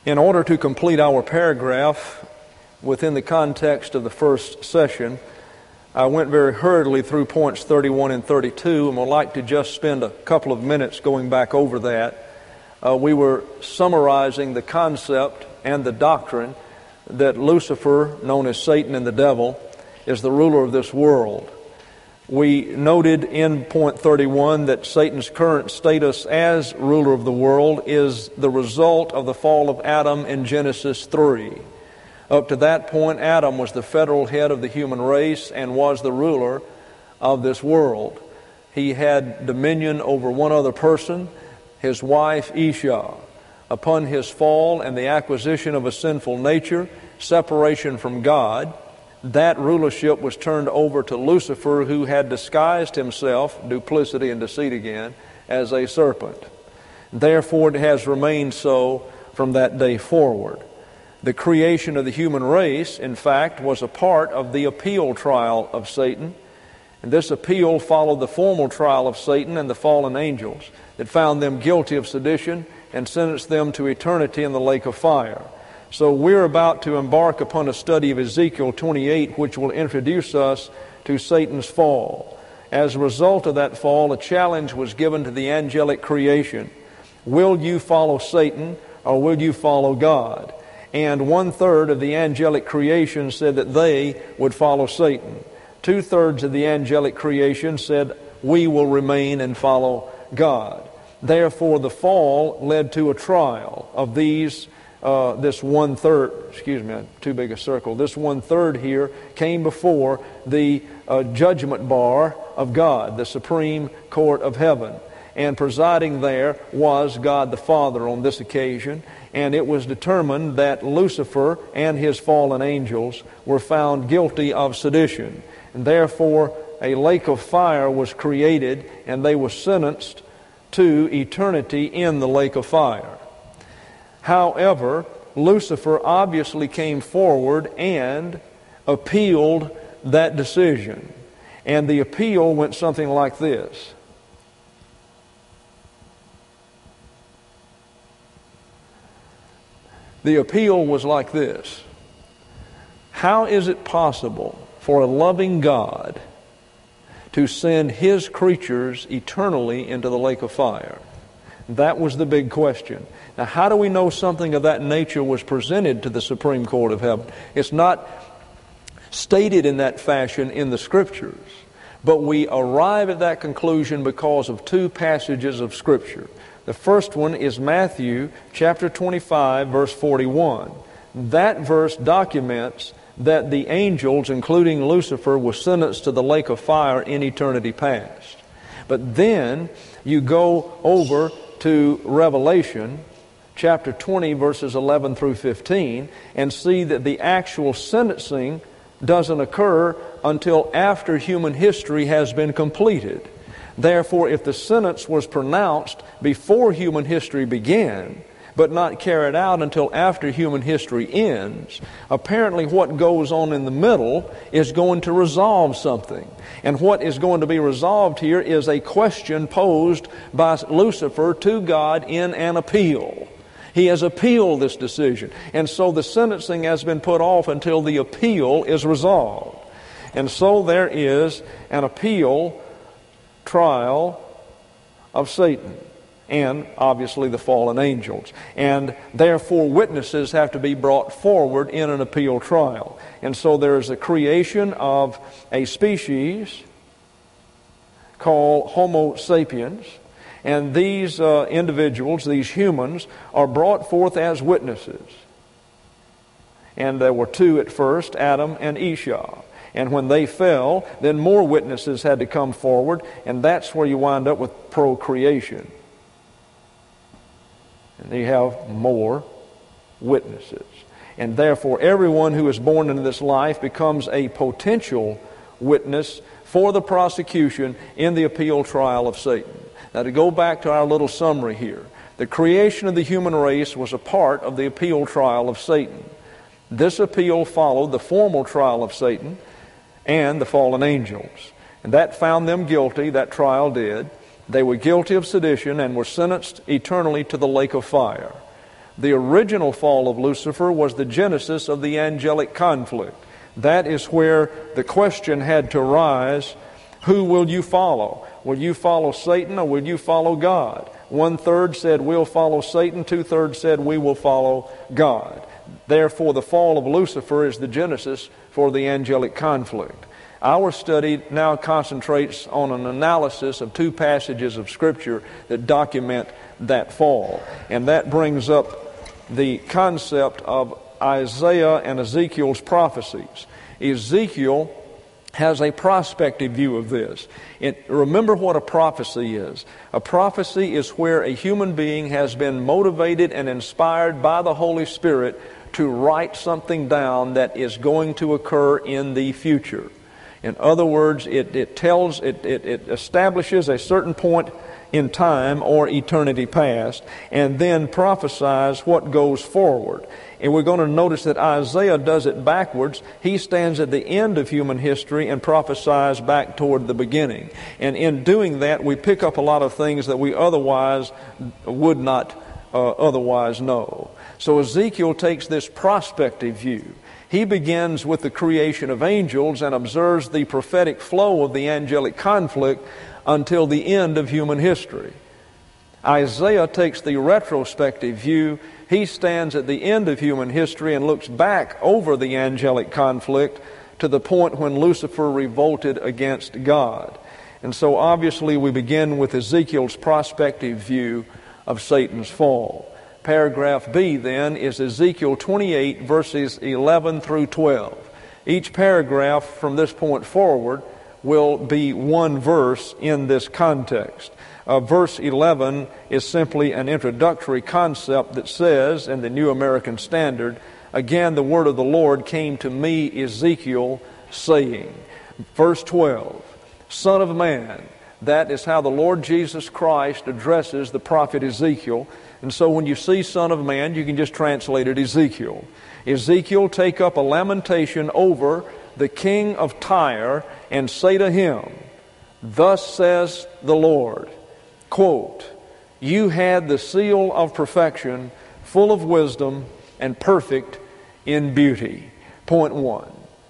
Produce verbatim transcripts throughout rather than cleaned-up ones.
In order to complete our paragraph within the context of the first session, I went very hurriedly through points thirty-one and thirty-two, and would like to just spend a couple of minutes going back over that. Uh, we were summarizing the concept and the doctrine that Lucifer, known as Satan and the devil, is the ruler of this world. We noted in point thirty-one that Satan's current status as ruler of the world is the result of the fall of Adam in Genesis three. Up to that point, Adam was the federal head of the human race and was the ruler of this world. He had dominion over one other person, his wife Isha. Upon his fall and the acquisition of a sinful nature, separation from God, that rulership was turned over to Lucifer, who had disguised himself, duplicity and deceit again, as a serpent. Therefore, it has remained so from that day forward. The creation of the human race, in fact, was a part of the appeal trial of Satan. And this appeal followed the formal trial of Satan and the fallen angels that found them guilty of sedition and sentenced them to eternity in the lake of fire. So we're about to embark upon a study of Ezekiel twenty-eight, which will introduce us to Satan's fall. As a result of that fall, a challenge was given to the angelic creation. Will you follow Satan or will you follow God? And one-third of the angelic creation said that they would follow Satan. Two-thirds of the angelic creation said, we will remain and follow God. Therefore, the fall led to a trial of these Uh, this one-third, excuse me, too big a circle, this one-third here came before the uh, judgment bar of God, the Supreme Court of Heaven. And presiding there was God the Father on this occasion, and it was determined that Lucifer and his fallen angels were found guilty of sedition. And therefore, a lake of fire was created, and they were sentenced to eternity in the lake of fire. However, Lucifer obviously came forward and appealed that decision. And the appeal went something like this. The appeal was like this. How is it possible for a loving God to send His creatures eternally into the lake of fire? That was the big question. Now, how do we know something of that nature was presented to the Supreme Court of Heaven? It's not stated in that fashion in the Scriptures, but we arrive at that conclusion because of two passages of Scripture. The first one is Matthew chapter twenty-five, verse forty-one. That verse documents that the angels, including Lucifer, were sentenced to the lake of fire in eternity past. But then you go over to Revelation chapter twenty, verses eleven through fifteen, and see that the actual sentencing doesn't occur until after human history has been completed. Therefore, if the sentence was pronounced before human history began, but not carried out until after human history ends, apparently what goes on in the middle is going to resolve something. And what is going to be resolved here is a question posed by Lucifer to God in an appeal. He has appealed this decision. And so the sentencing has been put off until the appeal is resolved. And so there is an appeal trial of Satan and obviously the fallen angels. And therefore witnesses have to be brought forward in an appeal trial. And so there is a creation of a species called Homo sapiens. And these uh, individuals, these humans, are brought forth as witnesses. And there were two at first, Adam and Isha. And when they fell, then more witnesses had to come forward, and that's where you wind up with procreation. And you have more witnesses. And therefore, everyone who is born into this life becomes a potential witness for the prosecution in the appeal trial of Satan. Now, to go back to our little summary here, the creation of the human race was a part of the appeal trial of Satan. This appeal followed the formal trial of Satan and the fallen angels. And that found them guilty, that trial did. They were guilty of sedition and were sentenced eternally to the lake of fire. The original fall of Lucifer was the genesis of the angelic conflict. That is where the question had to rise, who will you follow? Will you follow Satan or will you follow God? One third said we'll follow Satan, two thirds said we will follow God. Therefore, the fall of Lucifer is the genesis for the angelic conflict. Our study now concentrates on an analysis of two passages of Scripture that document that fall. And that brings up the concept of Isaiah and Ezekiel's prophecies. Ezekiel has a prospective view of this. It, remember what a prophecy is. A prophecy is where a human being has been motivated and inspired by the Holy Spirit to write something down that is going to occur in the future. In other words, it, it tells, it, it, it establishes a certain point in time or eternity past, and then prophesies what goes forward. And we're going to notice that Isaiah does it backwards. He stands at the end of human history and prophesies back toward the beginning. And in doing that, we pick up a lot of things that we otherwise would not uh, otherwise know. So Ezekiel takes this prospective view. He begins with the creation of angels and observes the prophetic flow of the angelic conflict until the end of human history. Isaiah takes the retrospective view. He stands at the end of human history and looks back over the angelic conflict to the point when Lucifer revolted against God. And so obviously we begin with Ezekiel's prospective view of Satan's fall. Paragraph B then is Ezekiel twenty-eight verses eleven through twelve. Each paragraph from this point forward will be one verse in this context. Uh, verse eleven is simply an introductory concept that says, in the New American Standard, again the word of the Lord came to me, Ezekiel, saying. Verse twelve, Son of man, that is how the Lord Jesus Christ addresses the prophet Ezekiel. And so when you see Son of Man, you can just translate it Ezekiel. Ezekiel, take up a lamentation over the king of Tyre and say to him, Thus says the Lord, quote, You had the seal of perfection, full of wisdom and perfect in beauty. Point one.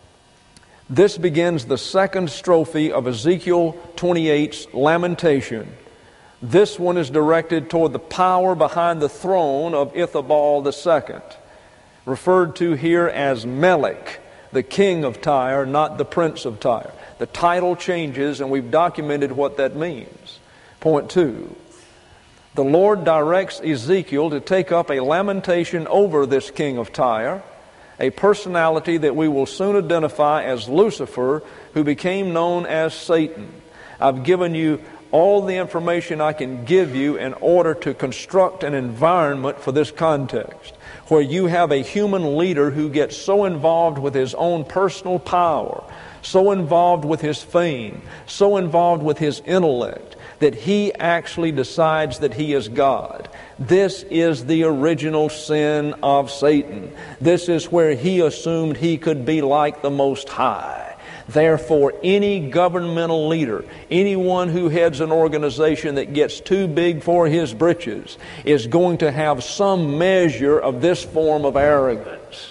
This begins the second strophe of Ezekiel twenty-eight's lamentation. This one is directed toward the power behind the throne of Ithabal the Second, referred to here as Melech, the king of Tyre, not the prince of Tyre. The title changes, and we've documented what that means. Point two. The Lord directs Ezekiel to take up a lamentation over this king of Tyre, a personality that we will soon identify as Lucifer, who became known as Satan. I've given you all the information I can give you in order to construct an environment for this context, where you have a human leader who gets so involved with his own personal power, so involved with his fame, so involved with his intellect, that he actually decides that he is God. This is the original sin of Satan. This is where he assumed he could be like the Most High. Therefore, any governmental leader, anyone who heads an organization that gets too big for his britches, is going to have some measure of this form of arrogance.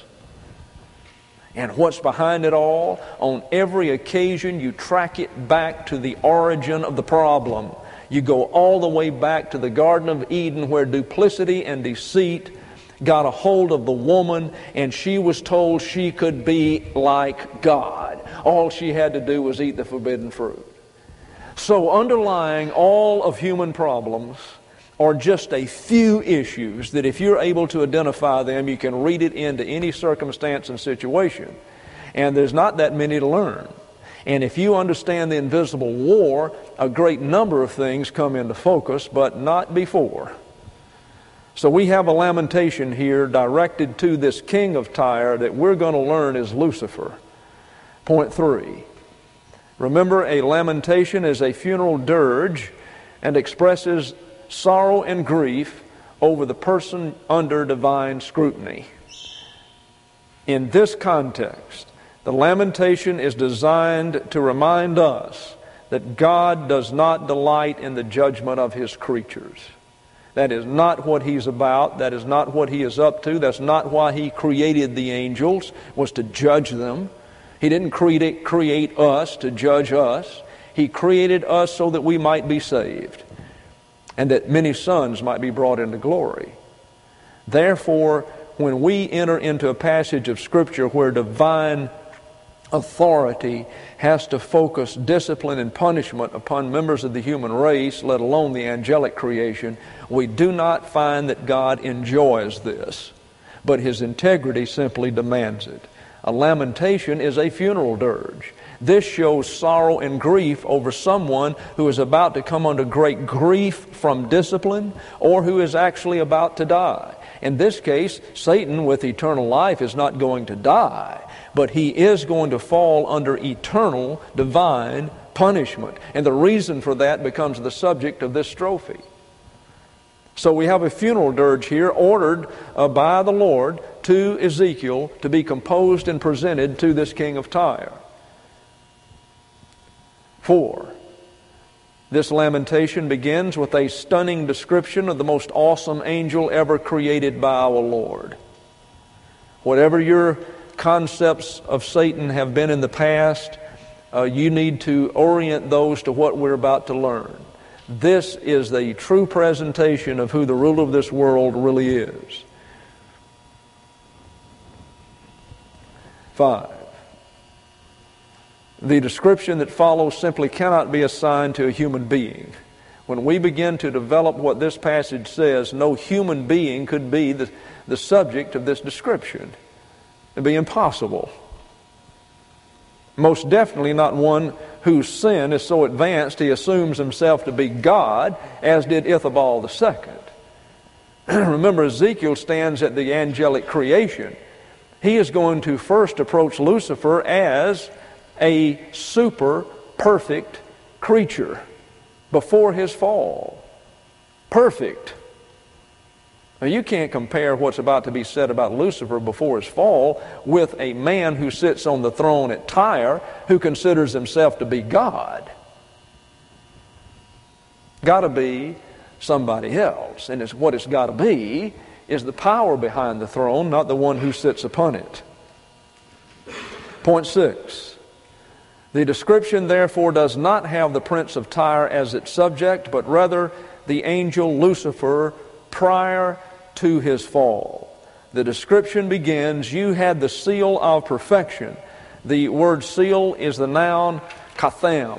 And what's behind it all? On every occasion, you track it back to the origin of the problem. You go all the way back to the Garden of Eden, where duplicity and deceit got a hold of the woman, and she was told she could be like God. All she had to do was eat the forbidden fruit. So underlying all of human problems are just a few issues that, if you're able to identify them, you can read it into any circumstance and situation. And there's not that many to learn. And if you understand the invisible war, a great number of things come into focus, but not before. So we have a lamentation here directed to this king of Tyre that we're going to learn is Lucifer. Point three. Remember, a lamentation is a funeral dirge and expresses sorrow and grief over the person under divine scrutiny. In this context, the lamentation is designed to remind us that God does not delight in the judgment of His creatures. That is not what He's about. That is not what He is up to. That's not why He created the angels, was to judge them. He didn't create, create us to judge us. He created us so that we might be saved and that many sons might be brought into glory. Therefore, when we enter into a passage of Scripture where divine authority has to focus discipline and punishment upon members of the human race, let alone the angelic creation, we do not find that God enjoys this, but His integrity simply demands it. A lamentation is a funeral dirge. This shows sorrow and grief over someone who is about to come under great grief from discipline or who is actually about to die. In this case, Satan with eternal life is not going to die, but he is going to fall under eternal divine punishment. And the reason for that becomes the subject of this strophe. So we have a funeral dirge here ordered uh, by the Lord to Ezekiel to be composed and presented to this king of Tyre. Four, this lamentation begins with a stunning description of the most awesome angel ever created by our Lord. Whatever your concepts of Satan have been in the past, uh, you need to orient those to what we're about to learn. This is the true presentation of who the ruler of this world really is. Five. The description that follows simply cannot be assigned to a human being. When we begin to develop what this passage says, no human being could be the, the subject of this description. It'd be impossible. Most definitely not one whose sin is so advanced he assumes himself to be God, as did Ithabal the Second. Remember, Ezekiel stands at the angelic creation. He is going to first approach Lucifer as a super perfect creature before his fall. Perfect. Now, you can't compare what's about to be said about Lucifer before his fall with a man who sits on the throne at Tyre who considers himself to be God. Got to be somebody else. And it's, what it's got to be is the power behind the throne, not the one who sits upon it. Point six. The description, therefore, does not have the prince of Tyre as its subject, but rather the angel Lucifer prior to his fall. The description begins, you had the seal of perfection. The word seal is the noun chatham.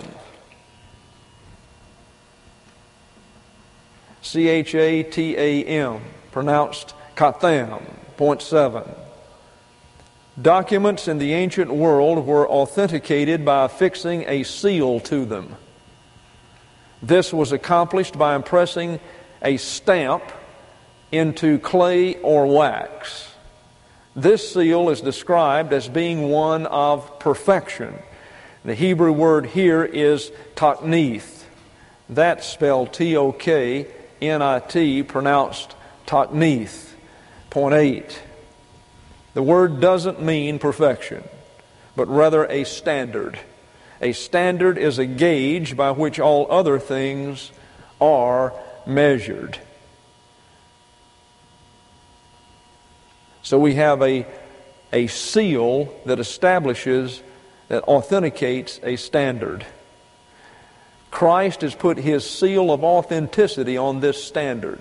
C H A T A M, pronounced chatham. Point seven. Documents in the ancient world were authenticated by affixing a seal to them. This was accomplished by impressing a stamp into clay or wax. This seal is described as being one of perfection. The Hebrew word here is taknith. That's spelled T O K N I T, pronounced taknith. Point eight. The word doesn't mean perfection, but rather a standard. A standard is a gauge by which all other things are measured. So we have a, a seal that establishes, that authenticates a standard. Christ has put His seal of authenticity on this standard.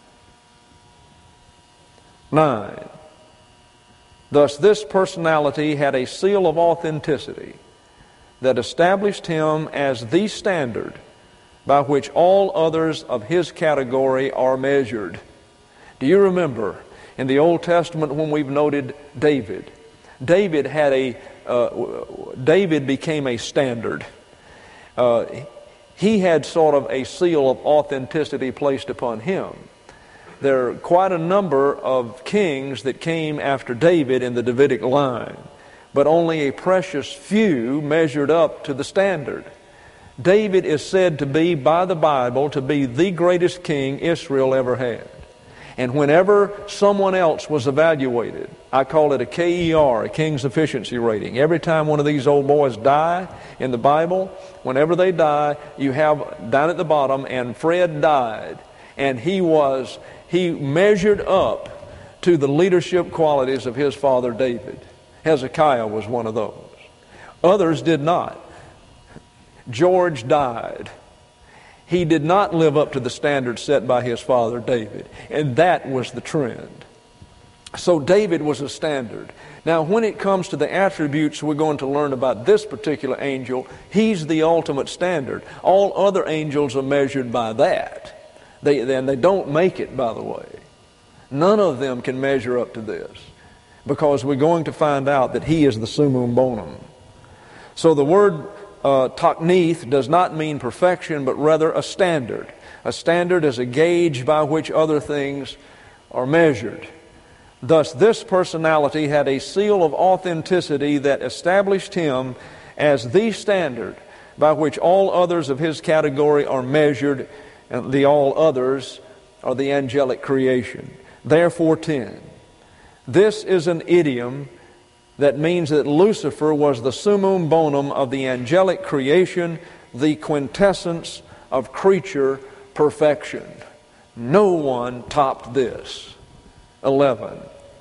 Nine. Thus, this personality had a seal of authenticity that established him as the standard by which all others of his category are measured. Do you remember in the Old Testament when we've noted David? David had a uh, David became a standard. Uh, he had sort of a seal of authenticity placed upon him. There are quite a number of kings that came after David in the Davidic line, but only a precious few measured up to the standard. David is said to be, by the Bible, to be the greatest king Israel ever had. And whenever someone else was evaluated, I call it a K E R, a King's Efficiency Rating. Every time one of these old boys die in the Bible, whenever they die, you have down at the bottom, and Fred died. And he was, he measured up to the leadership qualities of his father David. Hezekiah was one of those. Others did not. George died. He did not live up to the standards set by his father David. And that was the trend. So David was a standard. Now, when it comes to the attributes we're going to learn about this particular angel, he's the ultimate standard. All other angels are measured by that. They, and they don't make it, by the way. None of them can measure up to this, because we're going to find out that he is the summum bonum. So the word uh, taknith does not mean perfection, but rather a standard. A standard is a gauge by which other things are measured. Thus, this personality had a seal of authenticity that established him as the standard by which all others of his category are measured, and the all others are the angelic creation. Therefore, ten. This is an idiom that means that Lucifer was the summum bonum of the angelic creation, the quintessence of creature perfection. No one topped this. eleven.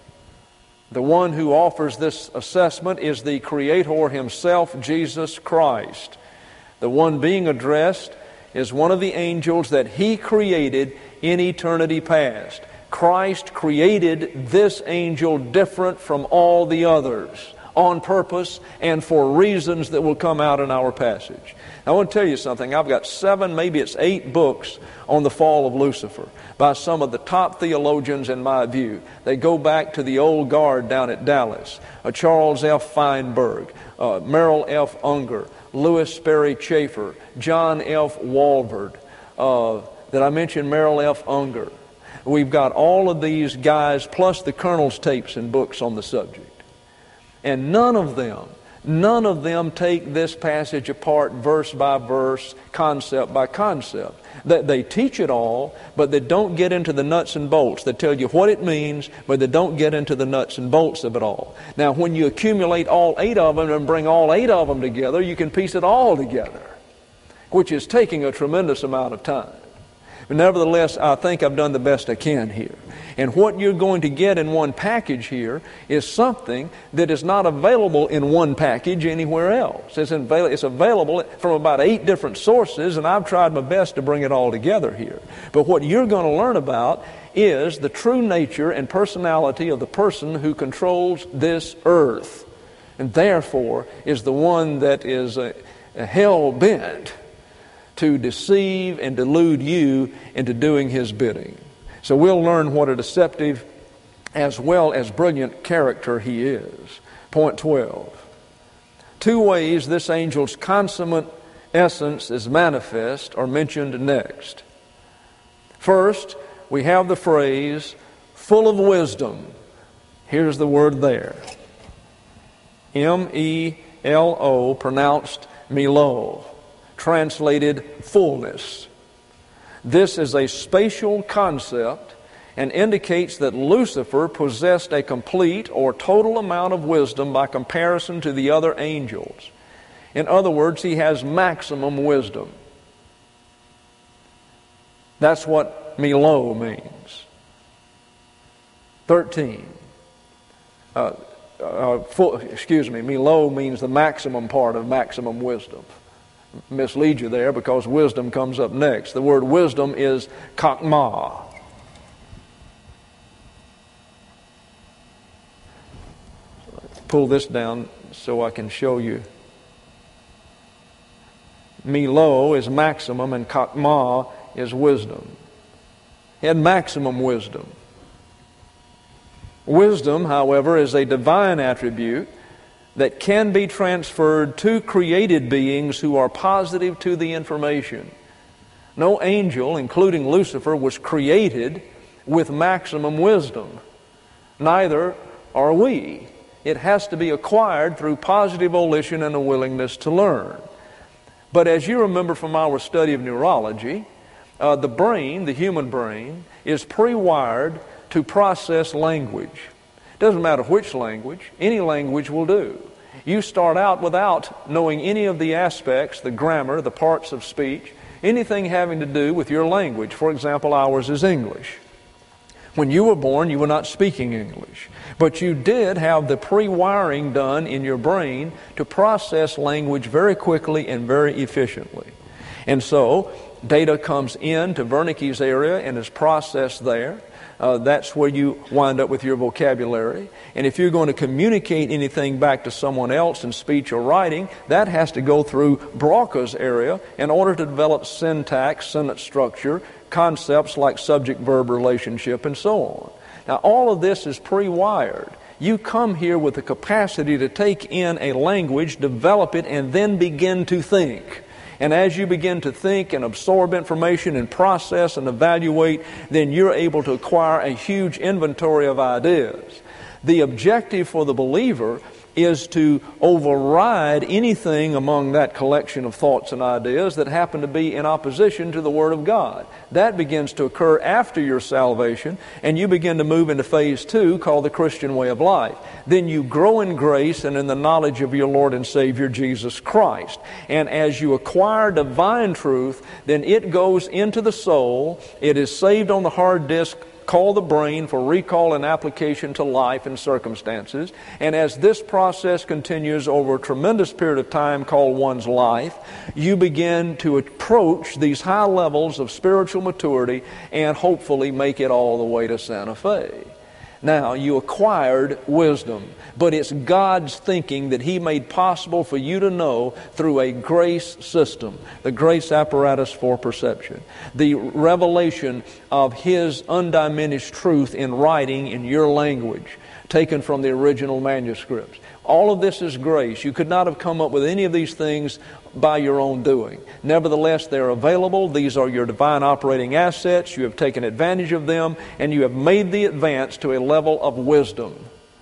The one who offers this assessment is the Creator himself, Jesus Christ. The one being addressed is one of the angels that he created in eternity past. Christ created this angel different from all the others on purpose and for reasons that will come out in our passage. I want to tell you something. I've got seven, maybe it's eight books on the fall of Lucifer by some of the top theologians in my view. They go back to the old guard down at Dallas, uh, Charles F. Feinberg, uh, Merrill F. Unger, Louis Sperry Chafer, John F. Walvoord. Uh, did I mention Merrill F. Unger? We've got all of these guys plus the Colonel's tapes and books on the subject. And none of them, none of them take this passage apart verse by verse, concept by concept. They, they teach it all, but they don't get into the nuts and bolts. They tell you what it means, but they don't get into the nuts and bolts of it all. Now, when you accumulate all eight of them and bring all eight of them together, you can piece it all together, which is taking a tremendous amount of time. But nevertheless, I think I've done the best I can here. And what you're going to get in one package here is something that is not available in one package anywhere else. It's, avail- it's available from about eight different sources, and I've tried my best to bring it all together here. But what you're going to learn about is the true nature and personality of the person who controls this earth, and therefore is the one that is uh, hell-bent to deceive and delude you into doing his bidding. So we'll learn what a deceptive as well as brilliant character he is. Point twelve. Two ways this angel's consummate essence is manifest are mentioned next. First, we have the phrase, full of wisdom. Here's the word there. M E L O, pronounced Milo. Translated fullness. This is a spatial concept and indicates that Lucifer possessed a complete or total amount of wisdom by comparison to the other angels. In other words, he has maximum wisdom. That's what Milo means. thirteen. Uh, uh, full, excuse me, Milo means the maximum part of maximum wisdom. Mislead you there because wisdom comes up next. The word wisdom is chokmah. Pull this down so I can show you. Milo is maximum and chokmah is wisdom. He had maximum wisdom. Wisdom, however, is a divine attribute that can be transferred to created beings who are positive to the information. No angel, including Lucifer, was created with maximum wisdom. Neither are we. It has to be acquired through positive volition and a willingness to learn. But as you remember from our study of neurology, uh, the brain, the human brain, is pre-wired to process language. Doesn't matter which language, any language will do. You start out without knowing any of the aspects, the grammar, the parts of speech. anything having to do with your language. For example, ours is English. When you were born, you were not speaking English, but you did have the pre-wiring done in your brain to process language very quickly and very efficiently. And so, data comes in to Wernicke's area and is processed there. Uh, that's where you wind up with your vocabulary. And if you're going to communicate anything back to someone else in speech or writing, that has to go through Broca's area in order to develop syntax, sentence structure, concepts like subject-verb relationship, and so on. Now, all of this is pre-wired. You come here with the capacity to take in a language, develop it, and then begin to think. And as you begin to think and absorb information and process and evaluate, then you're able to acquire a huge inventory of ideas. The objective for the believer is to override anything among that collection of thoughts and ideas that happen to be in opposition to the Word of God. That begins to occur after your salvation, and you begin to move into phase two, called the Christian way of life. Then you grow in grace and in the knowledge of your Lord and Savior, Jesus Christ. And as you acquire divine truth, then it goes into the soul. It is saved on the hard disk called the brain for recall and application to life and circumstances. And as this process continues over a tremendous period of time called one's life, you begin to approach these high levels of spiritual maturity and hopefully make it all the way to Santa Fe. Now, you acquired wisdom, but it's God's thinking that He made possible for you to know through a grace system, the grace apparatus for perception, the revelation of His undiminished truth in writing in your language, taken from the original manuscripts. All of this is grace. You could not have come up with any of these things by your own doing. Nevertheless, they're available. These are your divine operating assets. You have taken advantage of them, and you have made the advance to a level of wisdom.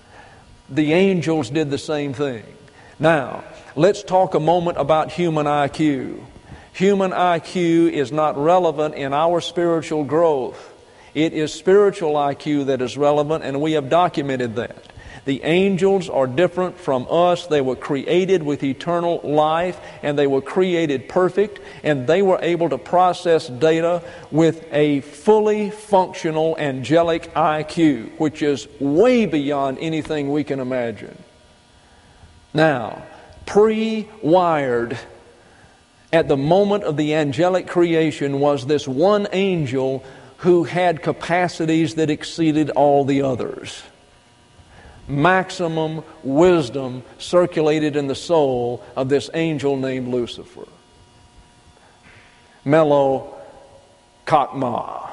The angels did the same thing. Now, let's talk a moment about human I Q. Human I Q is not relevant in our spiritual growth. It is spiritual I Q that is relevant, and we have documented that. The angels are different from us. They were created with eternal life, and they were created perfect, and they were able to process data with a fully functional angelic I Q, which is way beyond anything we can imagine. Now, pre-wired at the moment of the angelic creation was this one angel who had capacities that exceeded all the others. Maximum wisdom circulated in the soul of this angel named Lucifer. Melo Chokmah.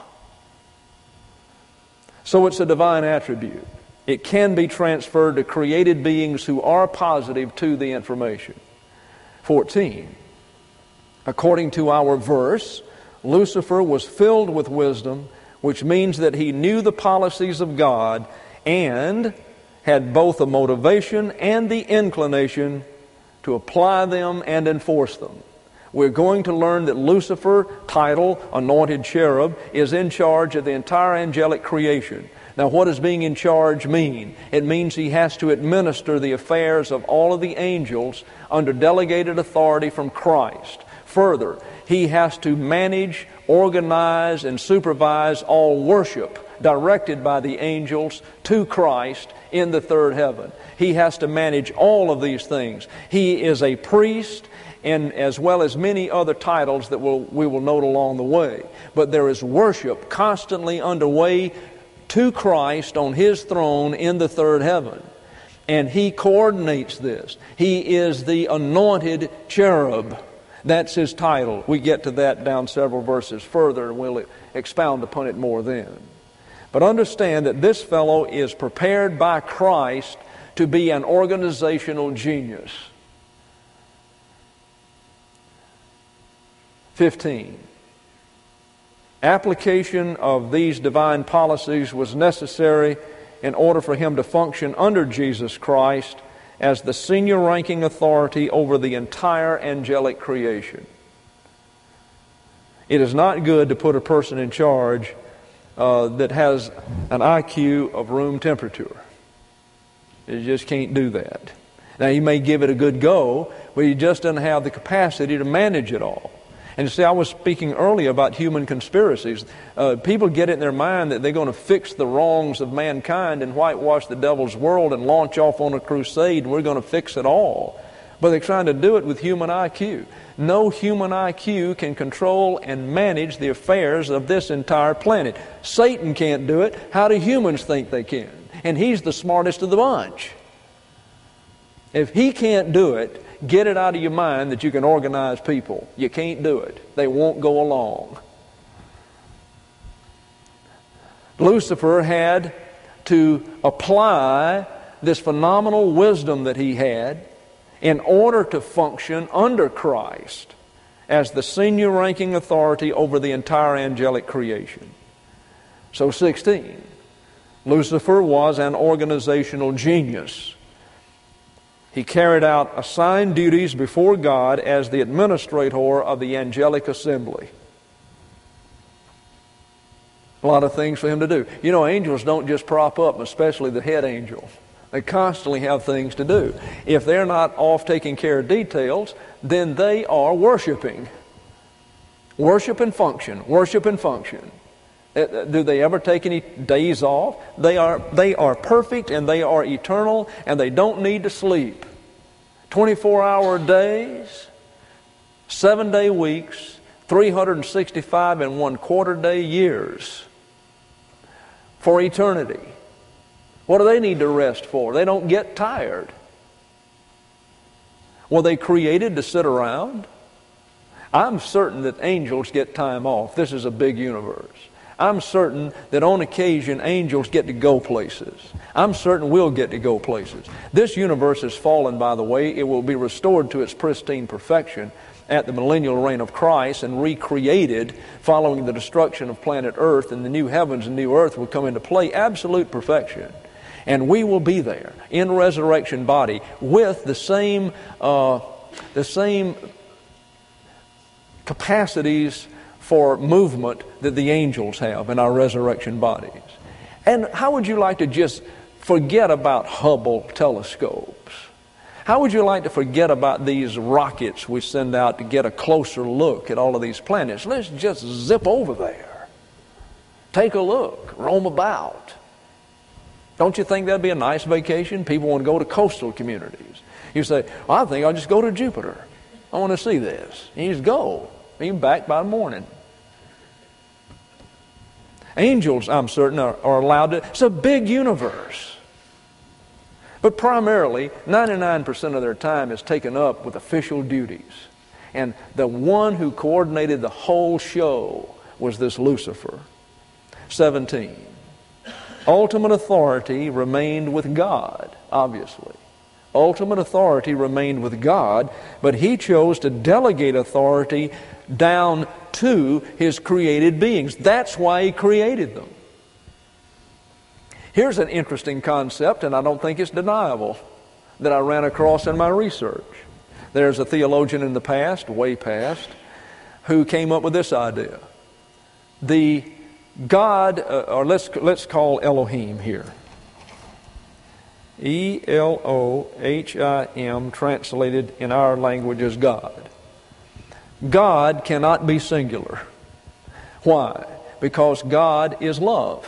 So it's a divine attribute. It can be transferred to created beings who are positive to the information. fourteen. According to our verse, Lucifer was filled with wisdom, which means that he knew the policies of God and had both the motivation and the inclination to apply them and enforce them. We're going to learn that Lucifer, title Anointed Cherub, is in charge of the entire angelic creation. Now, what does being in charge mean? It means he has to administer the affairs of all of the angels under delegated authority from Christ. Further, he has to manage, organize, and supervise all worship directed by the angels to Christ in the third heaven. He has to manage all of these things. He is a priest, and as well as many other titles that we'll, we will note along the way. But there is worship constantly underway to Christ on His throne in the third heaven. And He coordinates this. He is the Anointed Cherub. That's His title. We get to that down several verses further, and we'll expound upon it more then. But understand that this fellow is prepared by Christ to be an organizational genius. fifteen. Application of these divine policies was necessary in order for him to function under Jesus Christ as the senior ranking authority over the entire angelic creation. It is not good to put a person in charge uh, that has an I Q of room temperature. You just can't do that. Now, he may give it a good go, but he just doesn't have the capacity to manage it all. And you see, I was speaking earlier about human conspiracies. Uh, people get it in their mind that they're going to fix the wrongs of mankind and whitewash the devil's world and launch off on a crusade, and we're going to fix it all. But they're trying to do it with human I Q. No human I Q can control and manage the affairs of this entire planet. Satan can't do it. How do humans think they can? And he's the smartest of the bunch. If he can't do it, get it out of your mind that you can organize people. You can't do it. They won't go along. Lucifer had to apply this phenomenal wisdom that he had in order to function under Christ as the senior ranking authority over the entire angelic creation. So sixteen, Lucifer was an organizational genius. He carried out assigned duties before God as the administrator of the angelic assembly. A lot of things for him to do. You know, angels don't just prop up, especially the head angel. They constantly have things to do. If they're not off taking care of details, then they are worshiping. Worship and function. Worship and function. Do they ever take any days off? They are, they are perfect and they are eternal and they don't need to sleep. twenty-four hour days, seven day weeks, three hundred sixty-five and one quarter day years for eternity. What do they need to rest for? They don't get tired. Were they created to sit around? I'm certain that angels get time off. This is a big universe. I'm certain that on occasion angels get to go places. I'm certain we'll get to go places. This universe has fallen, by the way. It will be restored to its pristine perfection at the millennial reign of Christ and recreated following the destruction of planet Earth, and the new heavens and new earth will come into play. Absolute perfection. And we will be there in resurrection body with the same, uh, the same capacities for movement that the angels have in our resurrection bodies. And how would you like to just forget about Hubble telescopes? How would you like to forget about these rockets we send out to get a closer look at all of these planets? Let's just zip over there. Take a look. Roam about. Don't you think that'd be a nice vacation? People want to go to coastal communities. You say, well, I think I'll just go to Jupiter. I want to see this. And you just go. And you're back by morning. Angels, I'm certain, are, are allowed to. It's a big universe. But primarily, ninety-nine percent of their time is taken up with official duties. And the one who coordinated the whole show was this Lucifer. seventeen. Ultimate authority remained with God, obviously. Ultimate authority remained with God, but he chose to delegate authority down to his created beings. That's why he created them. Here's an interesting concept, and I don't think it's deniable, that I ran across in my research. There's a theologian in the past, way past, who came up with this idea. The God, uh, or let's let's call Elohim here. E L O H I M, translated in our language as God. God cannot be singular. Why? Because God is love.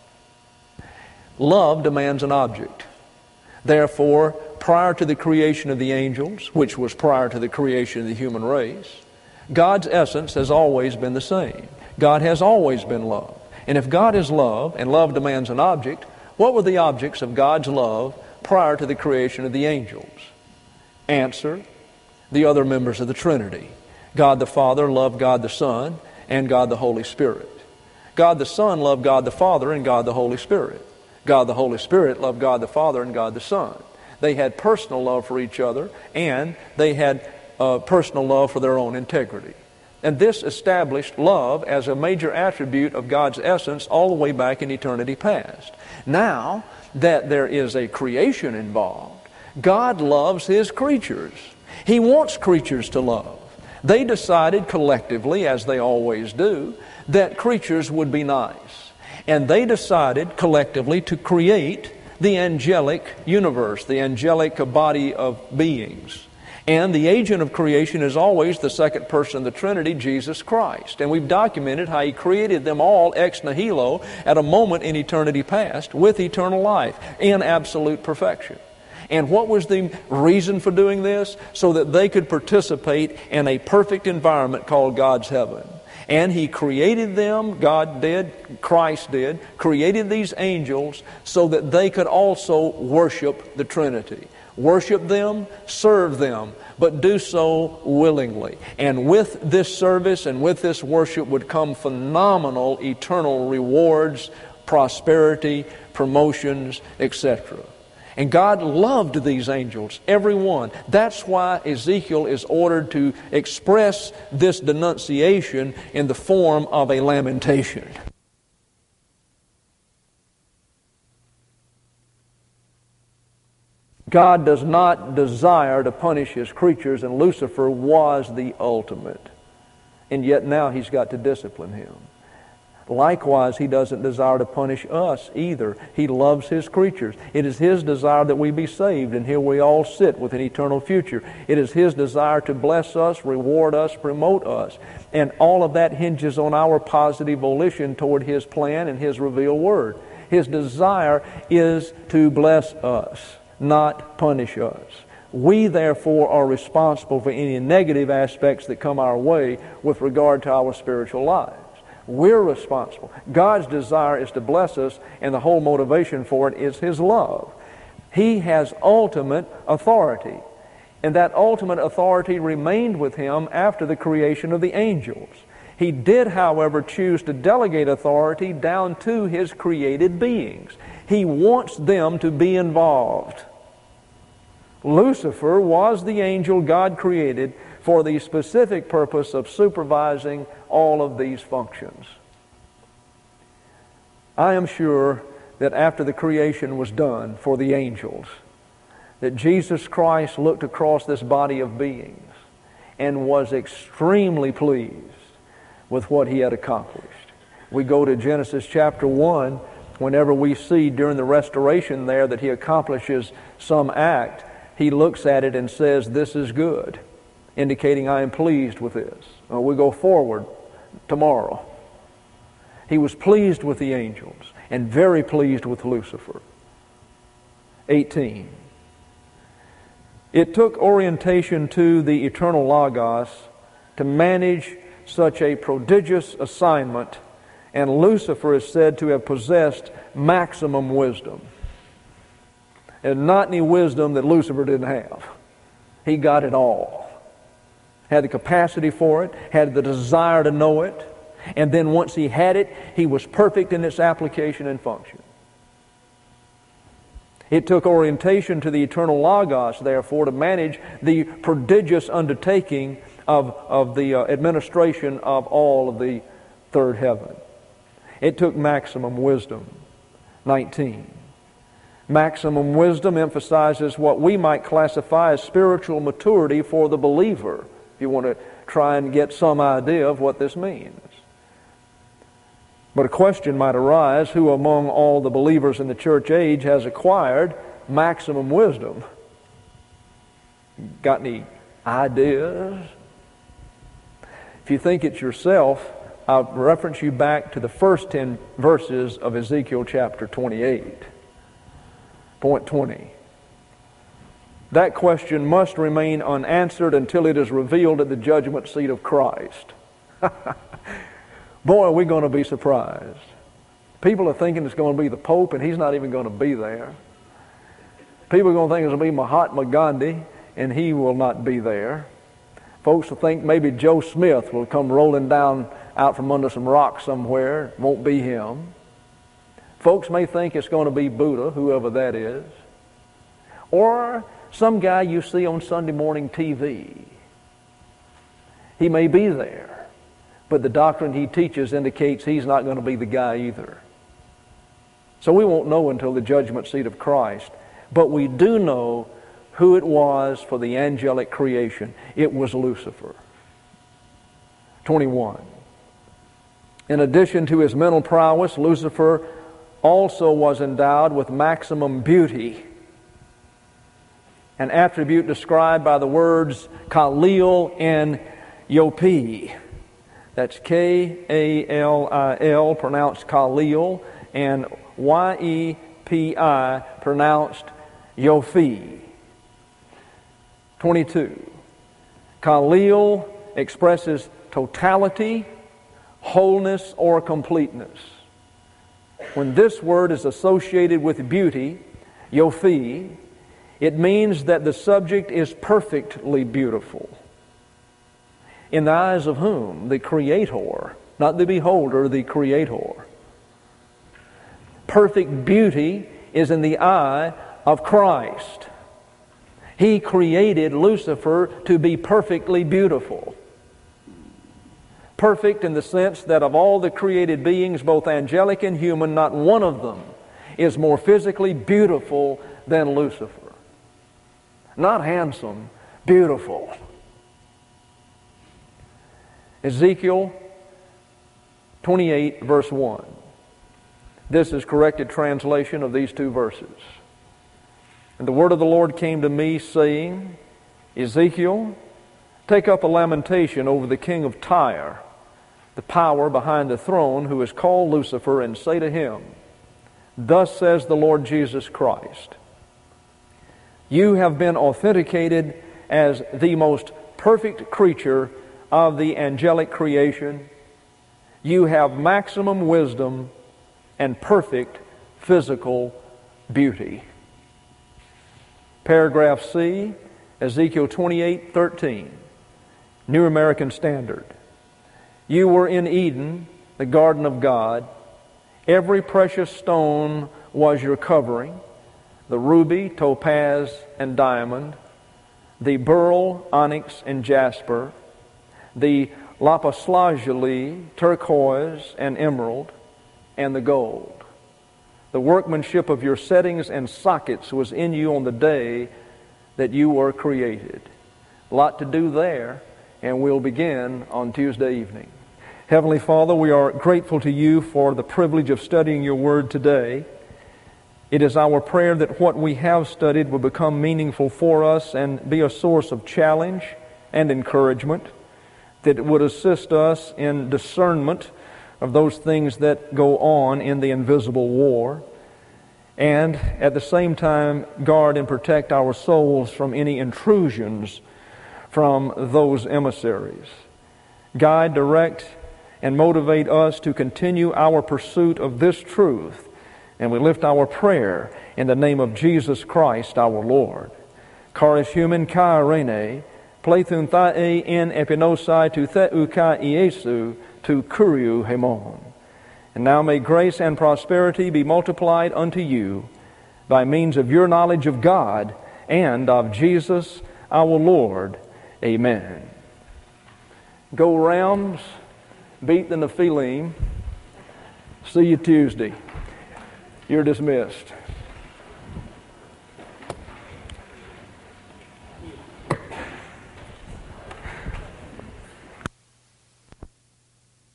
Love demands an object. Therefore, prior to the creation of the angels, which was prior to the creation of the human race, God's essence has always been the same. God has always been love. And if God is love, and love demands an object, what were the objects of God's love prior to the creation of the angels? Answer, the other members of the Trinity. God the Father loved God the Son, and God the Holy Spirit. God the Son loved God the Father and God the Holy Spirit. God the Holy Spirit loved God the Father and God the Son. They had personal love for each other, and they had uh, personal love for their own integrity. And this established love as a major attribute of God's essence all the way back in eternity past. Now that there is a creation involved, God loves His creatures. He wants creatures to love. They decided collectively, as they always do, that creatures would be nice. And they decided collectively to create the angelic universe, the angelic body of beings. And the agent of creation is always the second person of the Trinity, Jesus Christ. And we've documented how He created them all ex nihilo at a moment in eternity past with eternal life in absolute perfection. And what was the reason for doing this? So that they could participate in a perfect environment called God's heaven. And He created them, God did, Christ did, created these angels so that they could also worship the Trinity. Worship them, serve them, but do so willingly. And with this service and with this worship would come phenomenal eternal rewards, prosperity, promotions, et cetera. And God loved these angels, every one. That's why Ezekiel is ordered to express this denunciation in the form of a lamentation. God does not desire to punish His creatures, and Lucifer was the ultimate. And yet now He's got to discipline him. Likewise, He doesn't desire to punish us either. He loves His creatures. It is His desire that we be saved, and here we all sit with an eternal future. It is His desire to bless us, reward us, promote us. And all of that hinges on our positive volition toward His plan and His revealed Word. His desire is to bless us, not punish us. We, therefore, are responsible for any negative aspects that come our way with regard to our spiritual lives. We're responsible. God's desire is to bless us, and the whole motivation for it is His love. He has ultimate authority, and that ultimate authority remained with Him after the creation of the angels. He did, however, choose to delegate authority down to His created beings. He wants them to be involved. Lucifer was the angel God created for the specific purpose of supervising all of these functions. I am sure that after the creation was done for the angels, that Jesus Christ looked across this body of beings and was extremely pleased with what He had accomplished. We go to Genesis chapter one, whenever we see during the restoration there that He accomplishes some act, He looks at it and says, "This is good," indicating, "I am pleased with this." Uh, we go forward tomorrow. He was pleased with the angels and very pleased with Lucifer. eighteen. It took orientation to the eternal Logos to manage such a prodigious assignment, and Lucifer is said to have possessed maximum wisdom. And not any wisdom that Lucifer didn't have. He got it all. Had the capacity for it, had the desire to know it, and then once he had it, he was perfect in its application and function. It took orientation to the eternal Logos, therefore, to manage the prodigious undertaking of, of the uh, administration of all of the third heaven. It took maximum wisdom. nineteen. Maximum wisdom emphasizes what we might classify as spiritual maturity for the believer, if you want to try and get some idea of what this means. But a question might arise, who among all the believers in the church age has acquired maximum wisdom? Got any ideas? If you think it's yourself, I'll reference you back to the first ten verses of Ezekiel chapter twenty-eight. Point twenty. That question must remain unanswered until it is revealed at the judgment seat of Christ. Boy, are we going to be surprised. People are thinking it's going to be the Pope, and he's not even going to be there. People are going to think it's going to be Mahatma Gandhi, and he will not be there. Folks will think maybe Joe Smith will come rolling down out from under some rocks somewhere. It won't be him. Folks may think it's going to be Buddha, whoever that is. Or some guy you see on Sunday morning T V. He may be there, but the doctrine he teaches indicates he's not going to be the guy either. So we won't know until the judgment seat of Christ. But we do know who it was for the angelic creation. It was Lucifer. twenty-one. In addition to his mental prowess, Lucifer also was endowed with maximum beauty. an attribute described by the words Kalil and Yopi. That's K A L I L, pronounced Kalil, and Y E P I, pronounced Yofi. twenty-two. Kalil expresses totality, wholeness, or completeness. When this word is associated with beauty, Yofi, it means that the subject is perfectly beautiful. In the eyes of whom? The Creator, not the beholder, the Creator. Perfect beauty is in the eye of Christ. He created Lucifer to be perfectly beautiful. Perfect in the sense that of all the created beings, both angelic and human, not one of them is more physically beautiful than Lucifer. Not handsome, beautiful. Ezekiel twenty-eight, verse one. This is corrected translation of these two verses. And the word of the Lord came to me, saying, Ezekiel, take up a lamentation over the king of Tyre, the power behind the throne, who is called Lucifer, and say to him, Thus says the Lord Jesus Christ, You have been authenticated as the most perfect creature of the angelic creation. You have maximum wisdom and perfect physical beauty. Paragraph C, Ezekiel twenty-eight, thirteen, New American Standard. You were in Eden, the garden of God. Every precious stone was your covering, the ruby, topaz, and diamond, the beryl, onyx, and jasper, the lapis lazuli, turquoise, and emerald, and the gold. The workmanship of your settings and sockets was in you on the day that you were created. A lot to do there, and we'll begin on Tuesday evening. Heavenly Father, we are grateful to you for the privilege of studying your word today. It is our prayer that what we have studied will become meaningful for us and be a source of challenge and encouragement, that it would assist us in discernment of those things that go on in the invisible war, and at the same time guard and protect our souls from any intrusions from those emissaries. Guide, direct, and motivate us to continue our pursuit of this truth, and we lift our prayer in the name of Jesus Christ our Lord. Charis human kai rene, plethun thae in epinosai tu theu kai iesu, to kuriu hemon. And now may grace and prosperity be multiplied unto you by means of your knowledge of God and of Jesus our Lord. Amen. Go Rams, beat the Nephilim. See you Tuesday. You're dismissed.